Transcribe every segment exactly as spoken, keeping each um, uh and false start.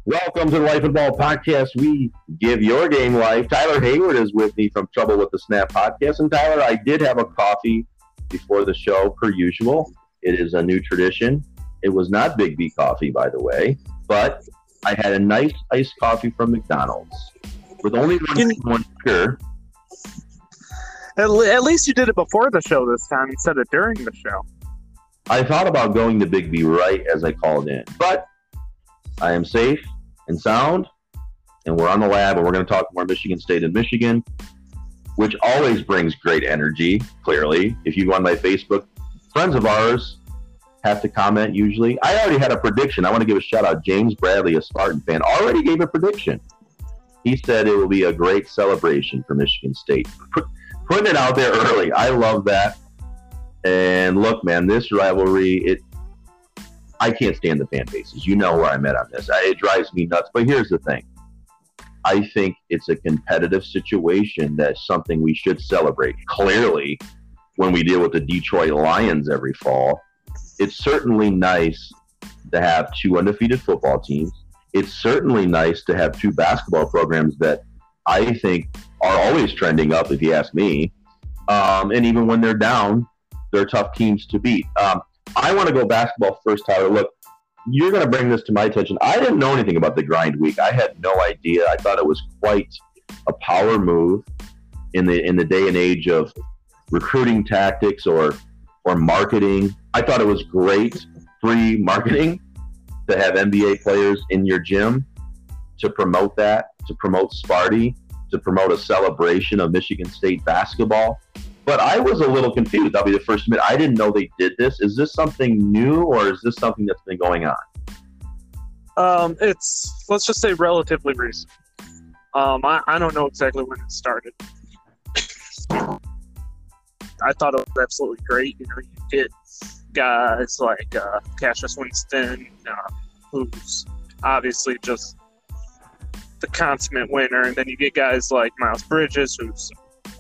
Welcome to the Life Football Podcast. We give your game life. Tyler Hayward is with me from Trouble with the Snap Podcast. And Tyler, I did have a coffee before the show, per usual. It is a new tradition. It was not Big B coffee, by the way, but I had a nice iced coffee from McDonald's with only one, one sugar. At, le- at least you did it before the show this time instead of during the show. I thought about going to Big B right as I called in, but I am safe and sound, and we're on the lab, and we're going to talk more Michigan State and Michigan, which always brings great energy, clearly. If you go on my Facebook, friends of ours have to comment usually. I already had a prediction. I want to give a shout-out. James Bradley, a Spartan fan, already gave a prediction. He said it will be a great celebration for Michigan State. Put, putting it out there early. I love that. And look, man, this rivalry, it I can't stand the fan bases. You know where I'm at on this. I, it drives me nuts. But here's the thing. I think it's a competitive situation that's something we should celebrate. Clearly, when we deal with the Detroit Lions every fall, it's certainly nice to have two undefeated football teams. It's certainly nice to have two basketball programs that I think are always trending up, if you ask me. Um, and even when they're down, they're tough teams to beat. Um, I want to go basketball first, Tyler. Look, you're going to bring this to my attention. I didn't know anything about the grind week. I had no idea. I thought it was quite a power move in the in the day and age of recruiting tactics or or marketing. I thought it was great free marketing to have N B A players in your gym to promote that, to promote Sparty, to promote a celebration of Michigan State basketball. But I was a little confused. I'll be the first to admit, I didn't know they did this. Is this something new, or is this something that's been going on? Um, it's, let's just say, relatively recent. Um, I, I don't know exactly when it started. I thought it was absolutely great. You know, you get guys like uh, Cassius Winston, uh, who's obviously just the consummate winner, and then you get guys like Miles Bridges, who's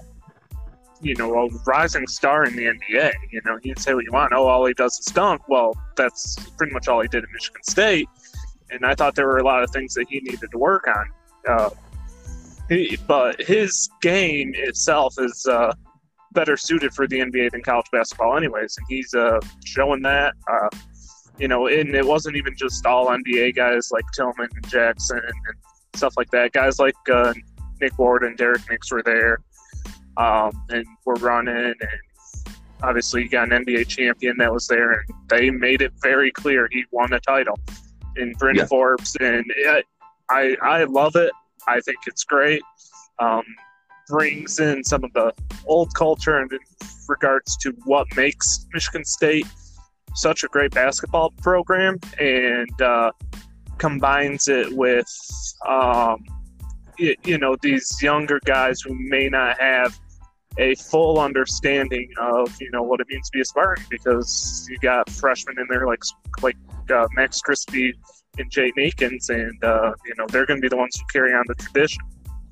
you know, a rising star in the N B A. You know, you can say what you want. Oh, all he does is dunk. Well, that's pretty much all he did at Michigan State. And I thought there were a lot of things that he needed to work on. Uh, he, but his game itself is uh, better suited for the N B A than college basketball anyways. And he's uh, showing that. Uh, you know, and it wasn't even just all N B A guys like Tillman and Jackson and stuff like that. Guys like uh, Nick Ward and Derek Nix were there. Um, and we're running, and obviously you got an N B A champion that was there, and they made it very clear he won a title in Bryn yeah. Forbes, and it, I I love it. I think it's great. Um, brings in some of the old culture and in regards to what makes Michigan State such a great basketball program, and uh, combines it with um, you, you know these younger guys who may not have a full understanding of, you know, what it means to be a Spartan, because you got freshmen in there like like uh, Max Christie and Jay Nakins, and, uh, you know, they're going to be the ones who carry on the tradition.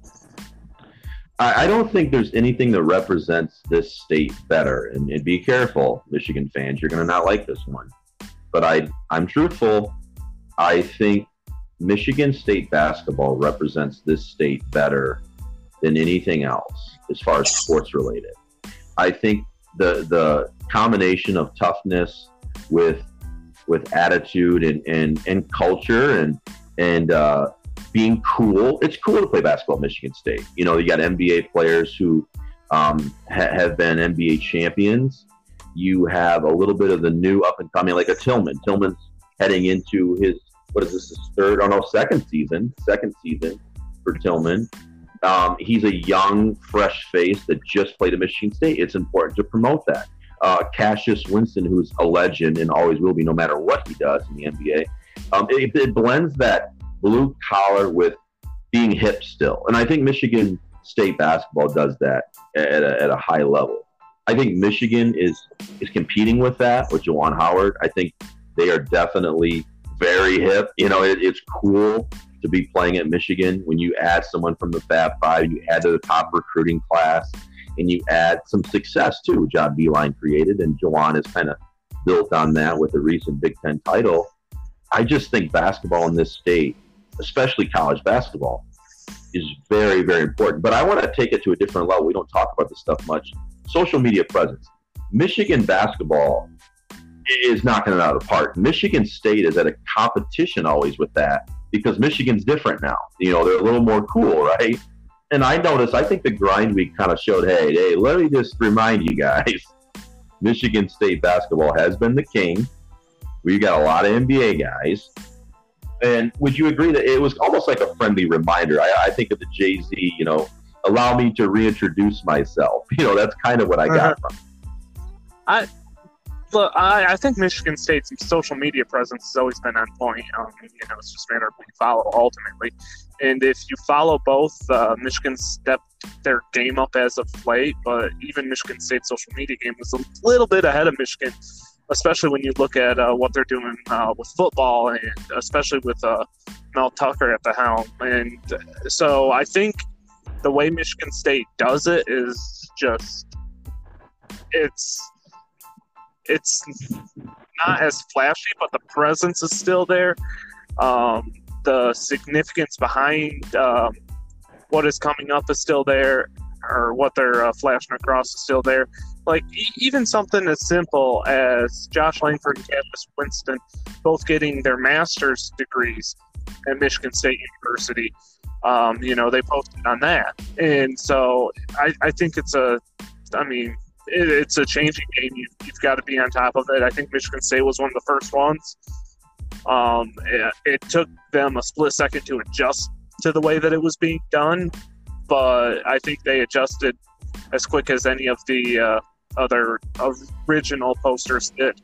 I, I don't think there's anything that represents this state better. And, and be careful, Michigan fans, you're going to not like this one. But I, I'm truthful. I think Michigan State basketball represents this state better than anything else as far as sports related. I think the the combination of toughness with with attitude and, and, and culture and and uh, being cool. It's cool to play basketball at Michigan State. You know, you got N B A players who um, ha- have been N B A champions. You have a little bit of the new up and coming, like a Tillman. Tillman's heading into his, what is this, his third, oh no, second season, second season for Tillman. Um, he's a young, fresh face that just played at Michigan State. It's important to promote that. Uh, Cassius Winston, who's a legend and always will be no matter what he does in the N B A, um, it, it blends that blue collar with being hip still. And I think Michigan State basketball does that at a, at a high level. I think Michigan is, is competing with that, with Juwan Howard. I think they are definitely very hip. You know, it, it's cool to be playing at Michigan when you add someone from the Fab Five, you add to the top recruiting class, and you add some success too. John Beilein created, and Juwan has kind of built on that with the recent Big Ten title. I just think basketball in this state especially college basketball, is very, very important. But I want to take it to a different level. We don't talk about this stuff much. Social media presence. Michigan basketball is knocking it out of the park. Michigan State is at a competition always with that because Michigan's different now. You know, they're a little more cool, right? And I noticed, I think the grind week kind of showed, hey, hey, let me just remind you guys, Michigan State basketball has been the king. We got a lot of N B A guys. And would you agree that it was almost like a friendly reminder? I, I think of the Jay-Z, you know, allow me to reintroduce myself. You know, that's kind of what I got uh-huh. from it. I look, I, I think Michigan State's social media presence has always been on point. Um, you know, it's just a matter of who you follow ultimately. And if you follow both, uh, Michigan stepped their game up as of late, but even Michigan State's social media game was a little bit ahead of Michigan, especially when you look at uh, what they're doing uh, with football, and especially with uh, Mel Tucker at the helm. And so I think the way Michigan State does it is just it's it's not as flashy, but the presence is still there. Um, the significance behind um, what is coming up is still there, or what they're uh, flashing across is still there. Like, e- even something as simple as Josh Langford and Cassius Winston both getting their master's degrees at Michigan State University. Um, you know, they posted on that. And so I, I think it's a, I mean, it, it's a changing game. You, you've got to be on top of it. I think Michigan State was one of the first ones. Um, it, it took them a split second to adjust to the way that it was being done, but I think they adjusted as quick as any of the uh, other original posters did.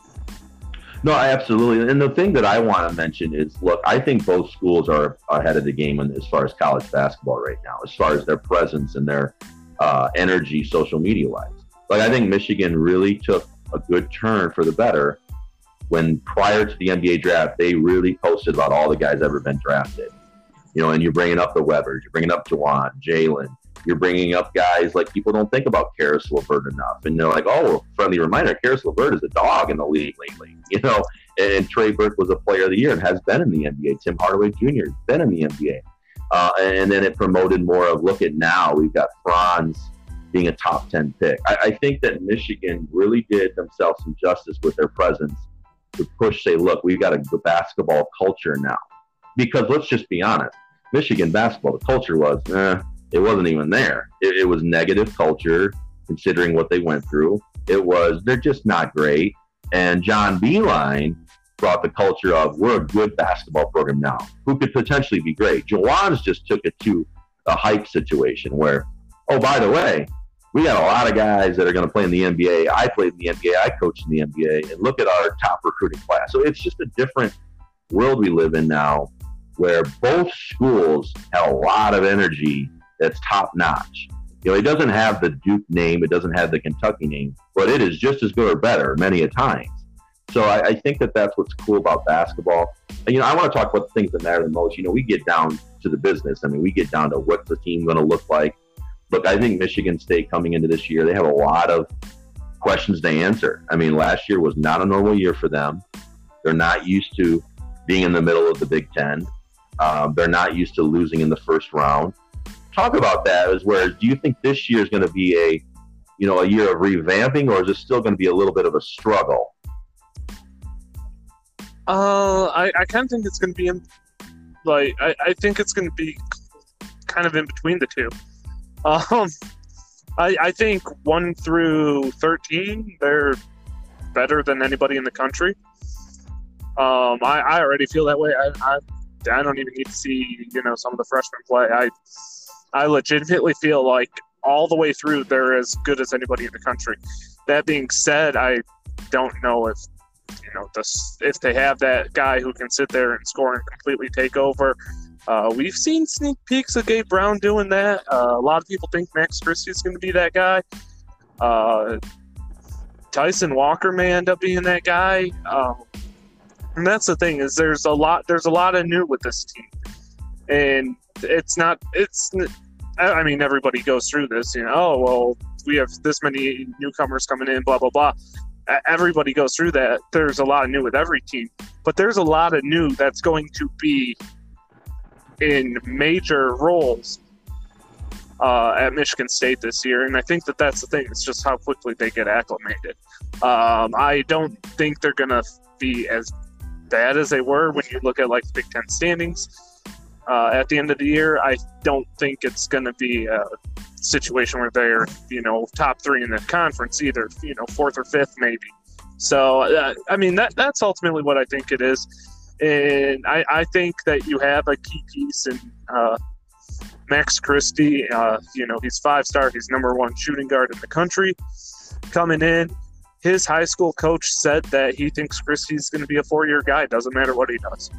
No, absolutely. And the thing that I want to mention is, look, I think both schools are ahead of the game as far as college basketball right now, as far as their presence and their uh, energy social media-wise. Like, I think Michigan really took a good turn for the better when prior to the N B A draft, they really posted about all the guys ever been drafted. You know, and you're bringing up the Webbers, you're bringing up Juwan, Jalen, you're bringing up guys like people don't think about Karis LeVert enough. And they're like, oh, friendly reminder, Karis LeVert is a dog in the league lately. You know, and Trey Burke was a player of the year and has been in the N B A. Tim Hardaway Junior has been in the N B A. Uh, and then it promoted more of, look at now, we've got Franz being a top ten pick. I, I think that Michigan really did themselves some justice with their presence to push, say, look, we've got a basketball culture now. Because let's just be honest, Michigan basketball, the culture was, eh, it wasn't even there. It, it was negative culture, considering what they went through. It was, they're just not great. And John Beilein brought the culture of, we're a good basketball program now, who could potentially be great. Juwan's just took it to a hype situation where, oh, by the way, we got a lot of guys that are going to play in the N B A. I played in the N B A. I coached in the N B A. And look at our top recruiting class. So it's just a different world we live in now, where both schools have a lot of energy that's top notch. You know, it doesn't have the Duke name, it doesn't have the Kentucky name, but it is just as good or better many a times. So I, I think that that's what's cool about basketball. And, you know, I want to talk about the things that matter the most. You know, we get down to the business. I mean, we get down to what's the team going to look like. Look, I think Michigan State coming into this year, they have a lot of questions to answer. I mean, last year was not a normal year for them. They're not used to being in the middle of the Big Ten. Um, they're not used to losing in the first round. Talk about that. As where do you think this year is going to be a, you know, a year of revamping, or is it still going to be a little bit of a struggle? Uh, I, I kind of think it's going to be in, like, I, I think it's going to be kind of in between the two. Um, I, I think one through thirteen, they're better than anybody in the country. Um, I, I already feel that way. I, I I don't even need to see, you know, some of the freshmen play. I I legitimately feel like all the way through they're as good as anybody in the country. That being said, I don't know if, you know, this, if they have that guy who can sit there and score and completely take over. Uh, we've seen sneak peeks of Gabe Brown doing that. Uh, a lot of people think Max Christie is going to be that guy. Uh, Tyson Walker may end up being that guy. Um, And that's the thing, is there's a lot there's a lot of new with this team. And it's not it's I mean, everybody goes through this, you know, oh well, we have this many newcomers coming in, blah blah blah. Everybody goes through that. There's a lot of new with every team. But there's a lot of new that's going to be in major roles uh, at Michigan State this year, and I think that that's the thing. It's just how quickly they get acclimated. Um, I don't think they're going to be as bad as they were when you look at like the Big Ten standings uh, at the end of the year. I don't think it's going to be a situation where they're, you know, top three in the conference, either, you know, fourth or fifth maybe. So, uh, I mean, that that's ultimately what I think it is. And I, I think that you have a key piece in uh, Max Christie. Uh, you know, he's five-star. He's number one shooting guard in the country. Coming in, his high school coach said that he thinks Christie's going to be a four-year guy. Doesn't matter what he does.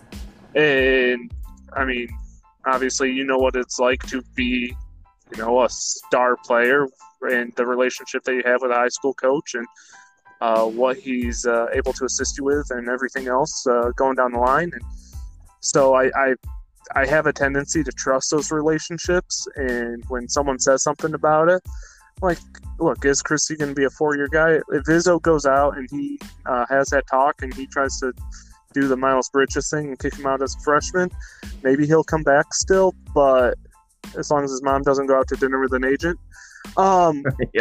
And, I mean, obviously you know what it's like to be, you know, a star player and the relationship that you have with a high school coach and uh, what he's uh, able to assist you with and everything else uh, going down the line. And so I, I I have a tendency to trust those relationships. And when someone says something about it, like, look, is Christie going to be a four-year guy? If Izzo goes out and he uh, has that talk and he tries to do the Miles Bridges thing and kick him out as a freshman, maybe he'll come back still, but as long as his mom doesn't go out to dinner with an agent. Um, yeah.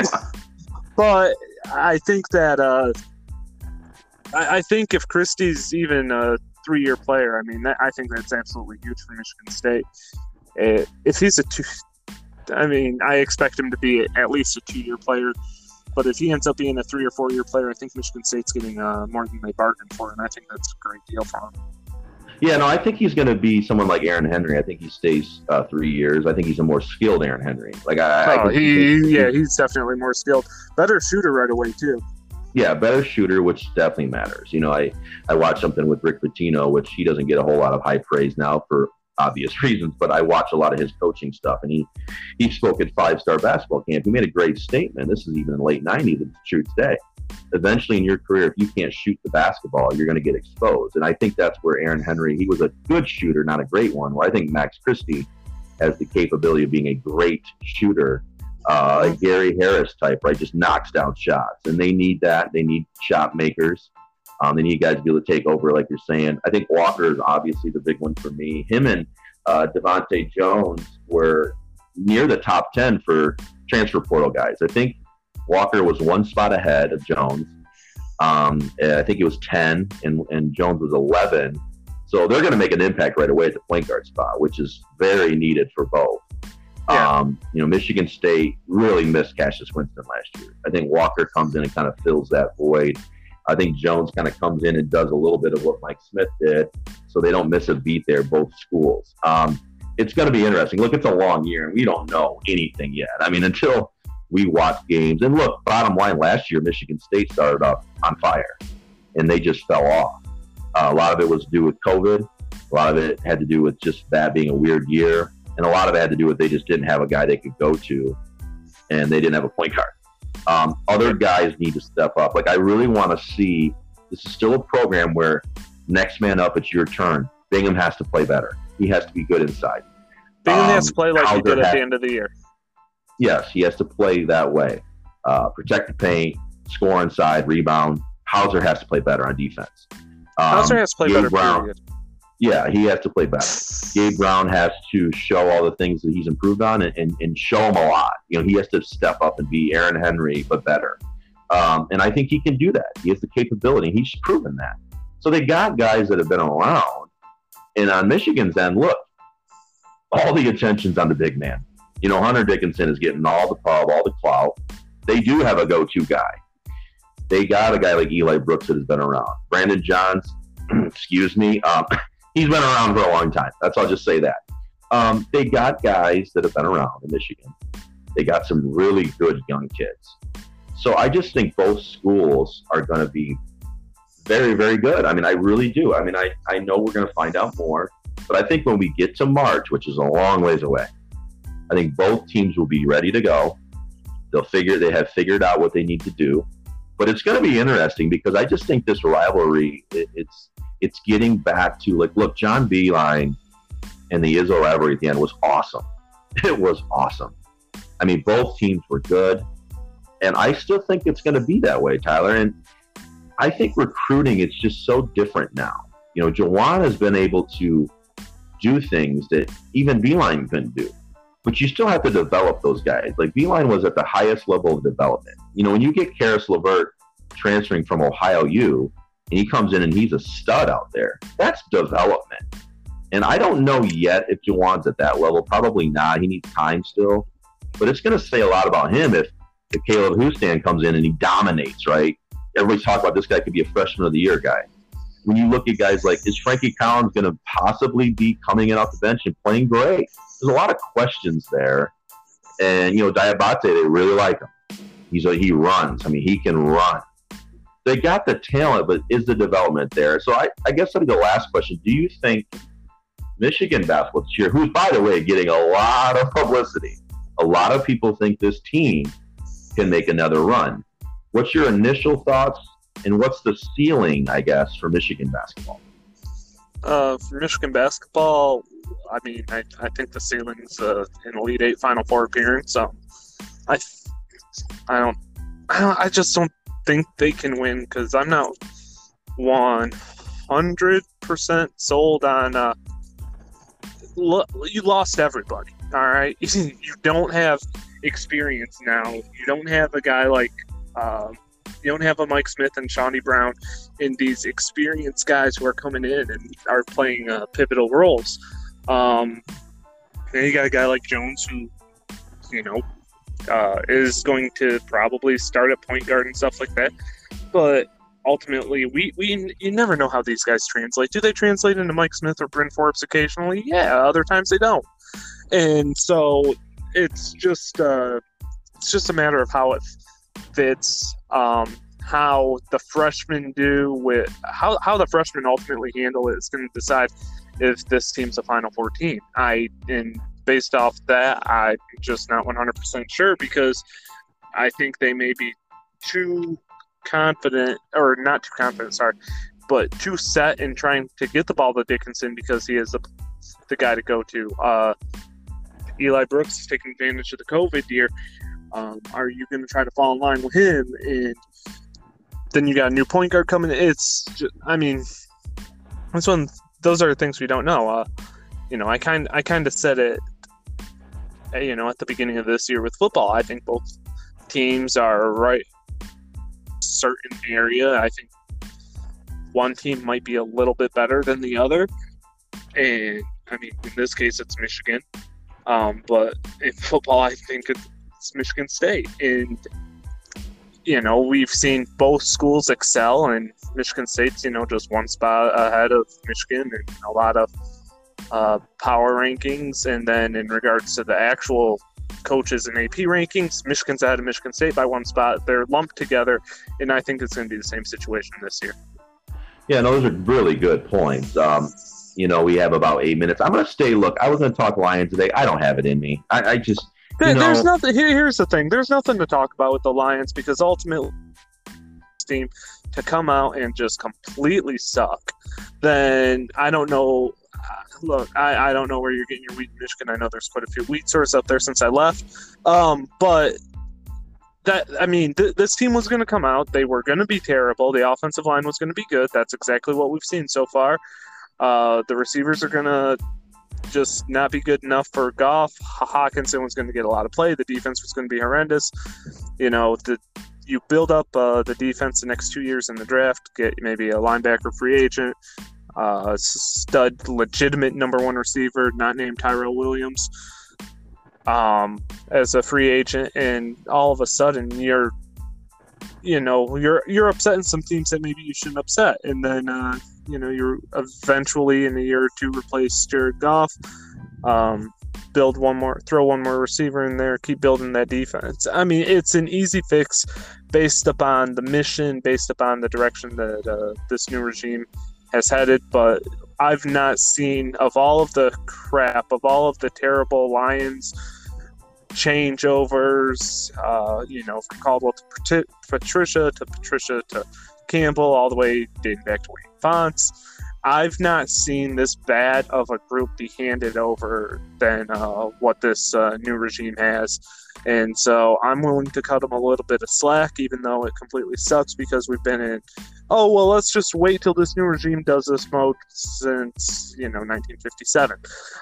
But I think that uh, I, I think if Christie's even a three-year player, I mean, that, I think that's absolutely huge for Michigan State. Uh, if he's a two, I mean, I expect him to be at least a two-year player. But if he ends up being a three- or four-year player, I think Michigan State's getting uh, more than they bargained for, and I think that's a great deal for him. Yeah, no, I think he's going to be someone like Aaron Henry. I think he stays uh, three years. I think he's a more skilled Aaron Henry. Like I, oh, I he, he, yeah, he's definitely more skilled. Better shooter right away too. Yeah, better shooter, which definitely matters. You know, I, I watched something with Rick Pitino, which he doesn't get a whole lot of high praise now for obvious reasons, but I watch a lot of his coaching stuff, and he, he spoke at five-star basketball camp. He made a great statement. This is even in the late nineties, it's true today. Eventually in your career, if you can't shoot the basketball, you're going to get exposed. And I think that's where Aaron Henry, he was a good shooter, not a great one, where I think Max Christie has the capability of being a great shooter, uh, a Gary Harris type, right? Just knocks down shots. And they need that. They need shot makers. Um, they need guys to be able to take over, like you're saying. I think Walker is obviously the big one for me. Him and uh, Devontae Jones were near the top ten for transfer portal guys. I think Walker was one spot ahead of Jones. Um, I think he was ten, and, and Jones was eleven. So they're going to make an impact right away at the point guard spot, which is very needed for both. Yeah. Um, you know, Michigan State really missed Cassius Winston last year. I think Walker comes in and kind of fills that void. I think Jones kind of comes in and does a little bit of what Mike Smith did, so they don't miss a beat there, both schools. Um, it's going to be interesting. Look, it's a long year, and we don't know anything yet. I mean, until we watch games. And look, bottom line, last year, Michigan State started off on fire, and they just fell off. Uh, a lot of it was due with COVID. A lot of it had to do with just that being a weird year. And a lot of it had to do with they just didn't have a guy they could go to, and they didn't have a point guard. Um, other guys need to step up. Like, I really want to see, this is still a program where next man up, it's your turn. Bingham has to play better. He has to be good inside. Bingham um, has to play like he did at the end of the year. Yes, he has to play that way. Uh, protect the paint, score inside, rebound. Hauser has to play better on defense. Um, Hauser has to play Gabe better, Brown, period. Yeah, he has to play better. Gabe Brown has to show all the things that he's improved on and, and, and show him a lot. You know, he has to step up and be Aaron Henry, but better. Um, and I think he can do that. He has the capability. He's proven that. So they got guys that have been around. And on Michigan's end, look, all the attention's on the big man. You know, Hunter Dickinson is getting all the pub, all the clout. They do have a go-to guy. They got a guy like Eli Brooks that has been around. Brandon Johns, excuse me, um, he's been around for a long time. That's I'll just say that. Um, they got guys that have been around in Michigan. They got some really good young kids. So I just think both schools are going to be very, very good. I mean, I really do. I mean, I, I know we're going to find out more. But I think when we get to March, which is a long ways away, I think both teams will be ready to go. They'll figure they have figured out what they need to do. But it's going to be interesting because I just think this rivalry, it, it's it's getting back to, like, look, John Beilein and the Izzo rivalry at the end was awesome. It was awesome. I mean, both teams were good. And I still think it's going to be that way, Tyler. And I think recruiting, it's just so different now. You know, Juwan has been able to do things that even Beeline couldn't do. But you still have to develop those guys. Like Beeline was at the highest level of development. You know, when you get Karis LeVert transferring from Ohio U, and he comes in and he's a stud out there, that's development. And I don't know yet if Juwan's at that level. Probably not. He needs time still. But it's going to say a lot about him if, if Caleb Houston comes in and he dominates, right? Everybody's talking about this guy could be a freshman of the year guy. When you look at guys like, is Frankie Collins going to possibly be coming in off the bench and playing great? There's a lot of questions there. And, you know, Diabate, they really like him. He's a, he runs. I mean, he can run. They got the talent, but is the development there? So I, I guess that'll be the last question. Do you think Michigan basketball this year, who's, by the way, getting a lot of publicity, a lot of people think this team can make another run. What's your initial thoughts, and what's the ceiling, I guess, for Michigan basketball? Uh, for Michigan basketball, I mean, I, I think the ceiling's uh, an Elite Eight Final Four appearance. So I, I don't, I don't, I just don't think they can win because I'm not one hundred percent sold on. Uh, lo- you lost everybody. All right, you don't have experience now. You don't have a guy like. Uh, You don't have a Mike Smith and Shawnee Brown and these experienced guys who are coming in and are playing uh, pivotal roles. Um, and you got a guy like Jones who, you know, uh, is going to probably start at point guard and stuff like that. But ultimately, we, we you never know how these guys translate. Do they translate into Mike Smith or Bryn Forbes occasionally? Yeah, other times they don't. And so it's just uh, it's just a matter of how it fits, um, how the freshmen do with how, how the freshmen ultimately handle it is going to decide if this team's a Final Four team. I and based off that, I'm just not one hundred percent sure because I think they may be too confident, or not too confident, sorry, but too set in trying to get the ball to Dickinson because he is the, the guy to go to. Uh, Eli Brooks is taking advantage of the COVID year. Um, are you going to try to fall in line with him? And then you got a new point guard coming. It's, just, I mean, this one. Those are things we don't know. Uh, you know, I kind, I kind of said it. You know, at the beginning of this year with football, I think both teams are right. Certain area, I think one team might be a little bit better than the other, and I mean, in this case, it's Michigan. Um, but in football, I think it's Michigan State, and you know we've seen both schools excel, and Michigan State's you know just one spot ahead of Michigan and a lot of uh, power rankings, and then in regards to the actual coaches and A P rankings, Michigan's ahead of Michigan State by one spot. They're lumped together, and I think it's going to be the same situation this year. Yeah, no, those are really good points. Um, you know, we have about eight minutes. I'm going to stay. Look, I was going to talk Lions today. I don't have it in me. I, I just. There, know, there's nothing. Here, here's the thing. There's nothing to talk about with the Lions because ultimately, team to come out and just completely suck. Then I don't know. Look, I, I don't know where you're getting your wheat in Michigan. I know there's quite a few wheat stores up there since I left. Um, but that I mean, th- this team was going to come out. They were going to be terrible. The offensive line was going to be good. That's exactly what we've seen so far. Uh, the receivers are going to just not be good enough for Goff. Hawkinson was going to get a lot of play. The defense was going to be horrendous. You know, the you build up uh, the defense the next two years in the draft, get maybe a linebacker free agent, uh, stud, legitimate number one receiver, not named Tyrell Williams, um, as a free agent, and all of a sudden you're, you know, you're you're upsetting some teams that maybe you shouldn't upset, and then uh, you know you're eventually in a year or two replace Jared Goff, um, build one more, throw one more receiver in there, keep building that defense. I mean, it's an easy fix based upon the mission, based upon the direction that uh, this new regime has headed, but I've not seen, of all of the crap, of all of the terrible Lions changeovers, uh, you know, from Caldwell to Patricia to Patricia to Campbell, all the way dating back to Wayne Fonts, I've not seen this bad of a group be handed over than uh, what this uh, new regime has. And so I'm willing to cut them a little bit of slack, even though it completely sucks because we've been in, oh, well, let's just wait till this new regime does this mode since, you know, nineteen fifty-seven.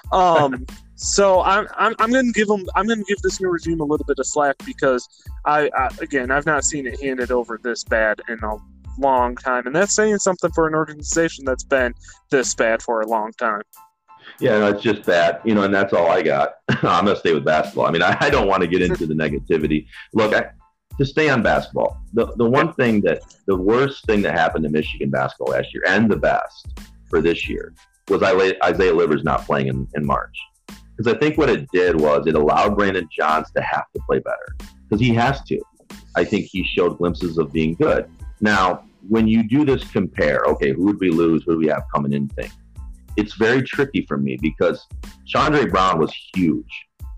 Um, so I'm I'm, I'm going to give them I'm going to give this new regime a little bit of slack because I, I again I've not seen it handed over this bad in a long time, and that's saying something for an organization that's been this bad for a long time. Yeah, no, it's just that, you know, and that's all I got. I'm going to stay with basketball. I mean, I, I don't want to get into the negativity. Look, I, to stay on basketball, the, the one thing that, the worst thing that happened to Michigan basketball last year, and the best for this year, was Isaiah Livers not playing in, in March. Because I think what it did was it allowed Brandon Johns to have to play better. Because he has to. I think he showed glimpses of being good. Now, when you do this compare, okay, who would we lose? Who do we have coming in thing? It's very tricky for me because Chandre Brown was huge.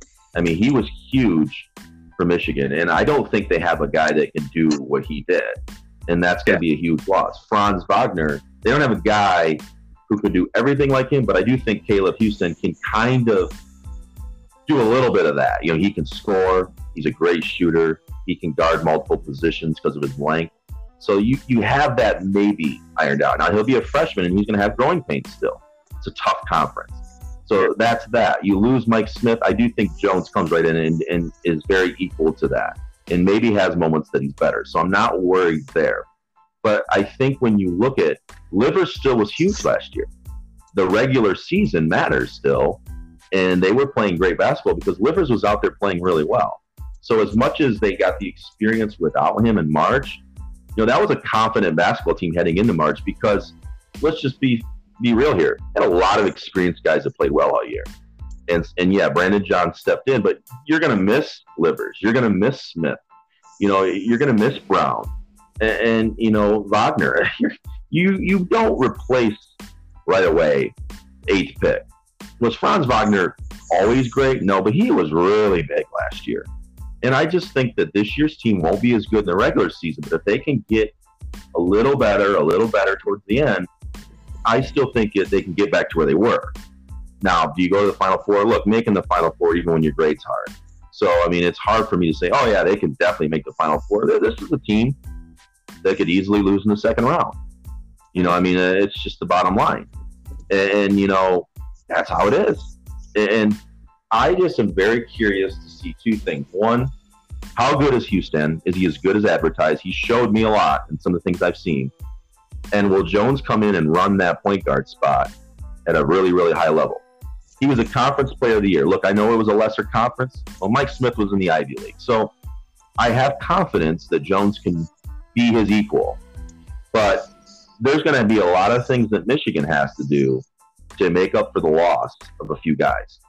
I mean, he was huge for Michigan, and I don't think they have a guy that can do what he did, and that's going to be a huge loss. Franz Wagner, they don't have a guy who could do everything like him, but I do think Caleb Houston can kind of do a little bit of that. You know, he can score. He's a great shooter. He can guard multiple positions because of his length. So you, you have that maybe ironed out. Now, he'll be a freshman, and he's going to have growing pains still. It's a tough conference. So that's that. You lose Mike Smith. I do think Jones comes right in and, and is very equal to that and maybe has moments that he's better. So I'm not worried there. But I think when you look at Livers still was huge last year. The regular season matters still. And they were playing great basketball because Livers was out there playing really well. So as much as they got the experience without him in March, you know, that was a confident basketball team heading into March because let's just be be real here. Had a lot of experienced guys that played well all year. And and yeah, Brandon Johns stepped in, but you're going to miss Livers. You're going to miss Smith. You know, you're going to miss Brown. And, and you know, Wagner. you you don't replace right away eighth pick. Was Franz Wagner always great? No, but he was really big last year. And I just think that this year's team won't be as good in the regular season, but if they can get a little better, a little better towards the end, I still think that they can get back to where they were. Now, do you go to the Final Four? Look, making the Final Four even when your grade's hard. So, I mean, it's hard for me to say, oh, yeah, they can definitely make the Final Four. This is a team that could easily lose in the second round. You know, I mean, it's just the bottom line. And, and you know, that's how it is. And I just am very curious to see two things. One, how good is Houston? Is he as good as advertised? He showed me a lot in some of the things I've seen. And will Jones come in and run that point guard spot at a really, really high level? He was a conference player of the year. Look, I know it was a lesser conference. Well, Mike Smith was in the Ivy League. So I have confidence that Jones can be his equal. But there's going to be a lot of things that Michigan has to do to make up for the loss of a few guys.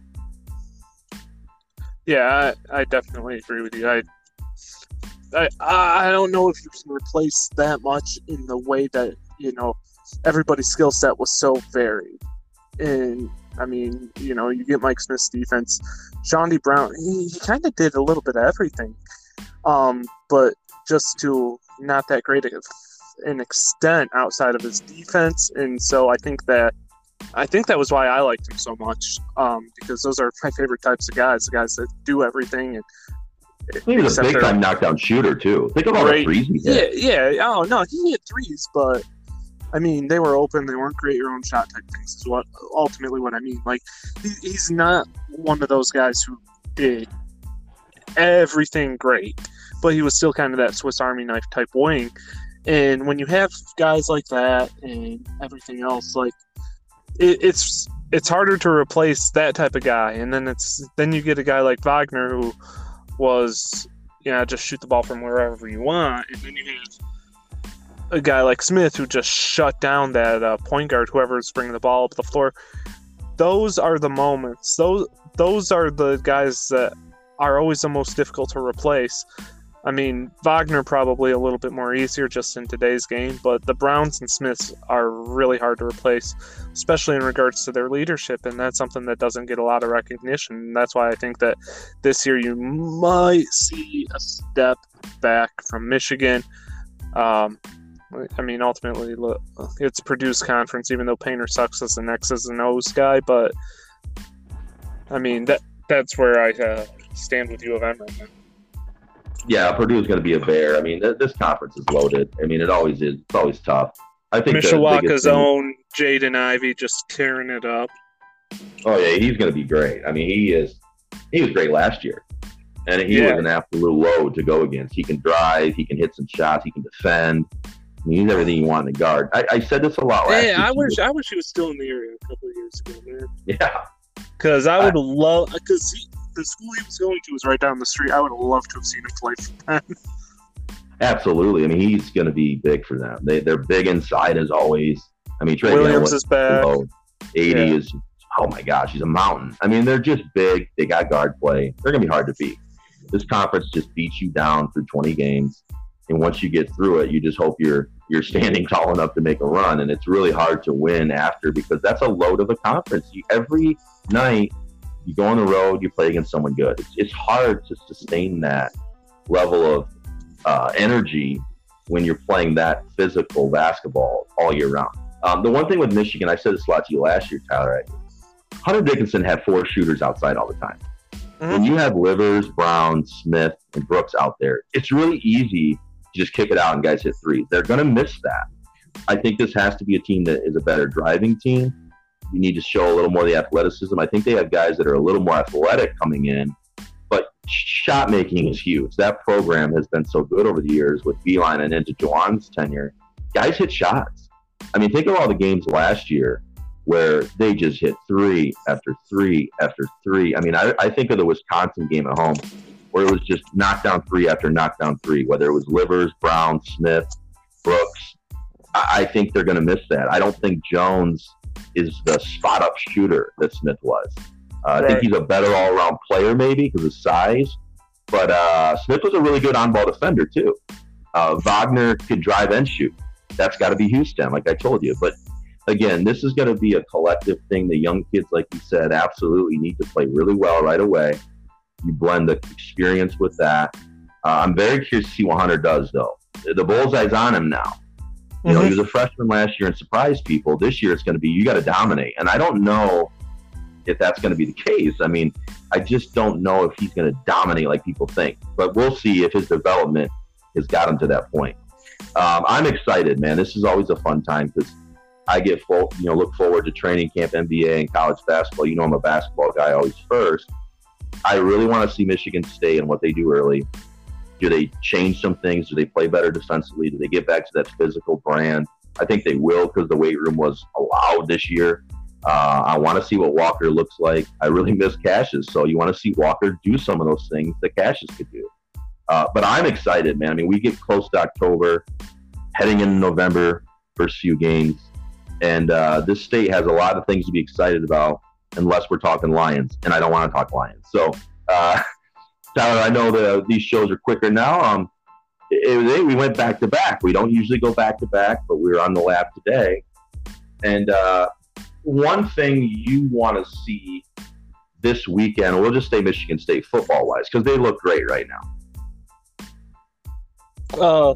Yeah, I, I definitely agree with you. I I, I don't know if you can replace that much in the way that, you know, everybody's skill set was so varied. And, I mean, you know, you get Mike Smith's defense. Chandre Brown, he, he kind of did a little bit of everything. Um, but just to not that great of an extent outside of his defense. And so I think that I think that was why I liked him so much, um, because those are my favorite types of guys, the guys that do everything and he was a big time knockdown shooter too. Think of all the threes he hit. Yeah, yeah. Oh no, he hit threes, but I mean they were open. They weren't create your own shot type things. Is what ultimately what I mean. Like he, he's not one of those guys who did everything great, but he was still kind of that Swiss Army knife type wing. And when you have guys like that and everything else, like it, it's it's harder to replace that type of guy. And then it's then you get a guy like Wagner who was, you know, just shoot the ball from wherever you want. And then you have a guy like Smith who just shut down that uh, point guard, whoever's bringing the ball up the floor. Those are the moments. Those those are the guys that are always the most difficult to replace. I mean, Wagner probably a little bit more easier just in today's game, but the Browns and Smiths are really hard to replace, especially in regards to their leadership, and that's something that doesn't get a lot of recognition. And that's why I think that this year you might see a step back from Michigan. Um, I mean, ultimately, look, it's Purdue's conference, even though Painter sucks as an X's and O's guy. But, I mean, that that's where I uh, stand with U of M right now. Yeah, Purdue is going to be a bear. I mean, th- this conference is loaded. I mean, it always is. It's always tough. I think Mishawaka's own Jaden Ivey just tearing it up. Oh, yeah, he's going to be great. I mean, he is. He was great last year. And he yeah. was an absolute load to go against. He can drive. He can hit some shots. He can defend. I mean, he's everything you want in a guard. I, I said this a lot last hey, year. I wish, I wish he was still in the area a couple of years ago, man. Yeah. Because I would I, love – because the school he was going to was right down the street. I would have loved to have seen him play for them. Absolutely. I mean, he's going to be big for them. They, they're big inside as always. I mean, Trey Williams is back. eighty yeah. is – oh, my gosh, he's a mountain. I mean, they're just big. They got guard play. They're going to be hard to beat. This conference just beats you down through twenty games. And once you get through it, you just hope you're you're standing tall enough to make a run. And it's really hard to win after because that's a load of a conference. You, every night you go on the road, you play against someone good. It's, it's hard to sustain that level of uh, energy when you're playing that physical basketball all year round. Um, the one thing with Michigan, I said this a lot to you last year, Tyler, Hunter Dickinson had four shooters outside all the time. Mm-hmm. When you have Livers, Brown, Smith, and Brooks out there, it's really easy to just kick it out and guys hit threes. They're going to miss that. I think this has to be a team that is a better driving team. You need to show a little more of the athleticism. I think they have guys that are a little more athletic coming in, but shot making is huge. That program has been so good over the years with Beilein and into Juwan's tenure. Guys hit shots. I mean, think of all the games last year where they just hit three after three after three. I mean, I, I think of the Wisconsin game at home where it was just knockdown three after knockdown three, whether it was Livers, Brown, Smith, Brooks. I, I think they're going to miss that. I don't think Jones is the spot-up shooter that Smith was. Uh, I right. think he's a better all-around player maybe because of size. But uh, Smith was a really good on-ball defender too. Uh, Wagner could drive and shoot. That's got to be Houston, like I told you. But again, this is going to be a collective thing. The young kids, like you said, absolutely need to play really well right away. You blend the experience with that. Uh, I'm very curious to see what Hunter does, though. The bullseye's on him now. You know, mm-hmm. he was a freshman last year and surprised people. This year, it's going to be you got to dominate. And I don't know if that's going to be the case. I mean, I just don't know if he's going to dominate like people think. But we'll see if his development has got him to that point. Um, I'm excited, man. This is always a fun time because I get full, you know, look forward to training camp, N B A, and college basketball. You know, I'm a basketball guy always first. I really want to see Michigan State and what they do early. Do they change some things? Do they play better defensively? Do they get back to that physical brand? I think they will because the weight room was allowed this year. Uh, I want to see what Walker looks like. I really miss Cassius, so you want to see Walker do some of those things that Cassius could do. Uh, but I'm excited, man. I mean, we get close to October, heading into November, first few games. And uh, this state has a lot of things to be excited about unless we're talking Lions, and I don't want to talk Lions. So, uh, Tyler, I know that these shows are quicker now. Um, it, it, we went back-to-back. We don't usually go back-to-back, but we were on the lab today. And uh, one thing you want to see this weekend, we'll just say Michigan State football-wise, because they look great right now. Uh,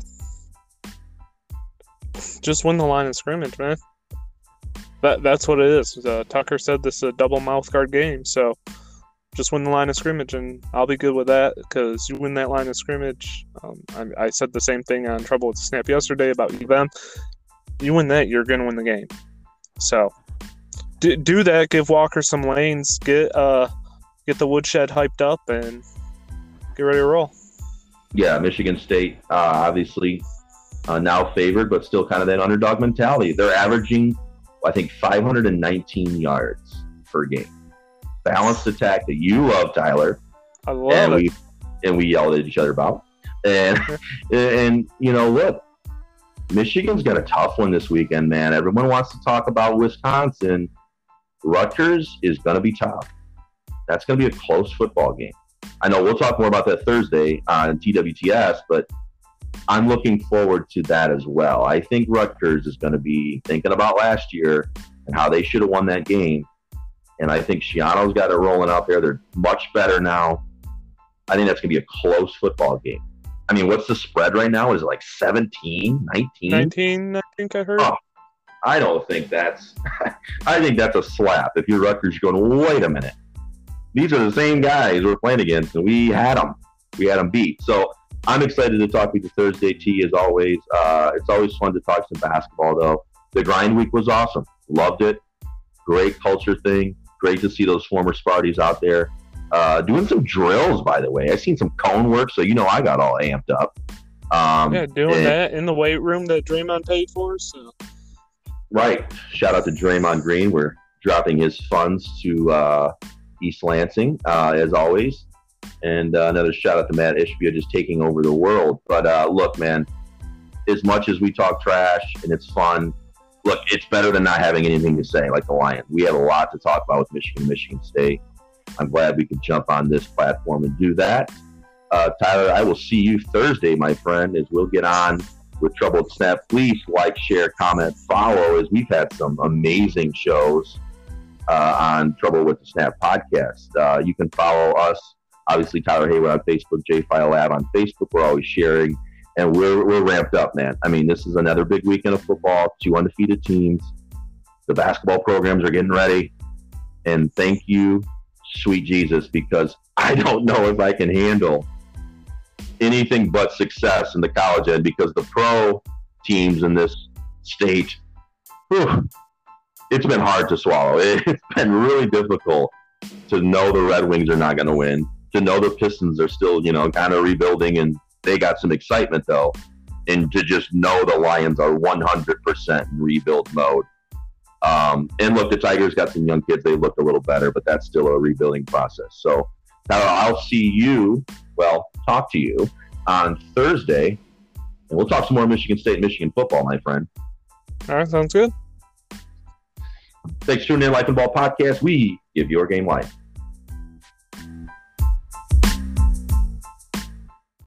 just win the line of scrimmage, man. That that's what it is. Uh, Tucker said this is a double mouth guard game, so just win the line of scrimmage, and I'll be good with that because you win that line of scrimmage. Um, I, I said the same thing on Trouble with the Snap yesterday about U of M. You win that, you're going to win the game. So do, do that. Give Walker some lanes. Get uh get the woodshed hyped up, and get ready to roll. Yeah, Michigan State uh, obviously uh, now favored, but still kind of that underdog mentality. They're averaging, I think, five hundred nineteen yards per game. Balanced attack that you love, Tyler. I love and it. We, and we yelled at each other about. And, and, you know, look, Michigan's got a tough one this weekend, man. Everyone wants to talk about Wisconsin. Rutgers is going to be tough. That's going to be a close football game. I know we'll talk more about that Thursday on T W T S, but I'm looking forward to that as well. I think Rutgers is going to be thinking about last year and how they should have won that game. And I think Shiano's got it rolling out there. They're much better now. I think that's going to be a close football game. I mean, what's the spread right now? Is it like seventeen, nineteen? nineteen, I think I heard. Oh, I don't think that's – I think that's a slap. If you're Rutgers, you're going, wait a minute. These are the same guys we're playing against, and we had them. We had them beat. So I'm excited to talk with you Thursday, T, as always. Uh, it's always fun to talk some basketball, though. The grind week was awesome. Loved it. Great culture thing. Great to see those former Sparties out there. Uh, doing some drills, by the way. I seen some cone work, so you know I got all amped up. Um, yeah, doing and, that in the weight room that Draymond paid for. So. Right. Shout out to Draymond Green. We're dropping his funds to uh, East Lansing, uh, as always. And uh, another shout out to Matt Ishbia just taking over the world. But uh, look, man, as much as we talk trash and it's fun, look, it's better than not having anything to say like the Lions. We have a lot to talk about with Michigan, Michigan State. I'm glad we could jump on this platform and do that. Uh, Tyler, I will see you Thursday, my friend, as we'll get on with Troubled Snap. Please like, share, comment, follow, as we've had some amazing shows uh, on Trouble with the Snap podcast. Uh, you can follow us, obviously, Tyler Hayward on Facebook, J File Lab on Facebook. We're always sharing, and we're we're ramped up, man. I mean, this is another big weekend of football, two undefeated teams. The basketball programs are getting ready, and thank you, sweet Jesus, because I don't know if I can handle anything but success in the college end, because the pro teams in this state, whew, it's been hard to swallow. It's been really difficult to know the Red Wings are not going to win, to know the Pistons are still, you know, kind of rebuilding and they got some excitement though, and to just know the Lions are one hundred percent in rebuild mode. Um, and look, the Tigers got some young kids. They look a little better, but that's still a rebuilding process. So now I'll see you, well, talk to you on Thursday, and we'll talk some more Michigan State and Michigan football, my friend. All right, sounds good. Thanks for tuning in, Life and Ball Podcast. We give your game life.